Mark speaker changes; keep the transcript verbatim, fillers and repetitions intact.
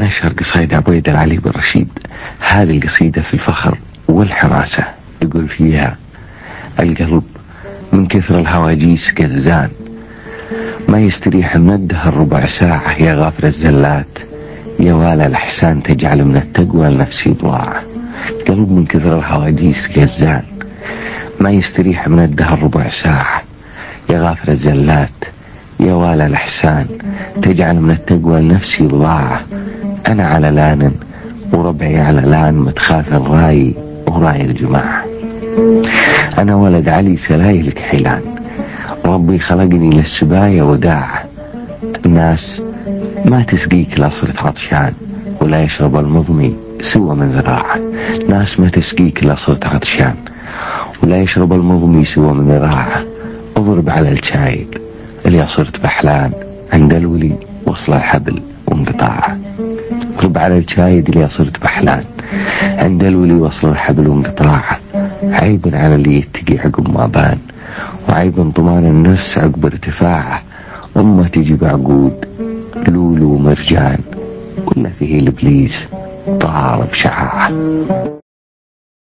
Speaker 1: نشر قصيدة عبيد العلي بن رشيد. هذه القصيدة في الفخر والحماسة، يقول فيها: القلب من كثر الهواجيس كذان، ما يستريح من الدهر ربع ساعة، يا غافر الزلات يا والى الأحسان، تجعل من التقوى لنفسي ضواعة. قلب من كثر الهواجيس كذان، ما يستريح من الدهر ربع ساعة، يا غافر الزلات يا والى الأحسان، تجعل من التقوى لنفسي ضواعة. أنا على لان وربعي على لان، متخاف الراي وراي الجماعة. أنا ولد علي سلايلك حيلان، ربي خلقني للسبايا وداعة. الناس ما تسقيك لا صرت عطشان، ولا يشرب المضمي سوى من ذراعه. ناس ما تسقيك لا صرت عطشان، ولا يشرب المضمي سوى من ذراعه. اضرب على الشايب اللي صرت بحلان، عند الولي وصل الحبل وانقطاعه. اضرب على الشايد اللي صرت بحلان، عند الولي وصل الحبل وانقطاعه. عيب على اللي يتقي عقب ما بان، وعيب طمان النفس عقب ارتفاعه. أمه تجي بعقود لولو ومرجان، ولا فيه الإبليس طار بشعاعه.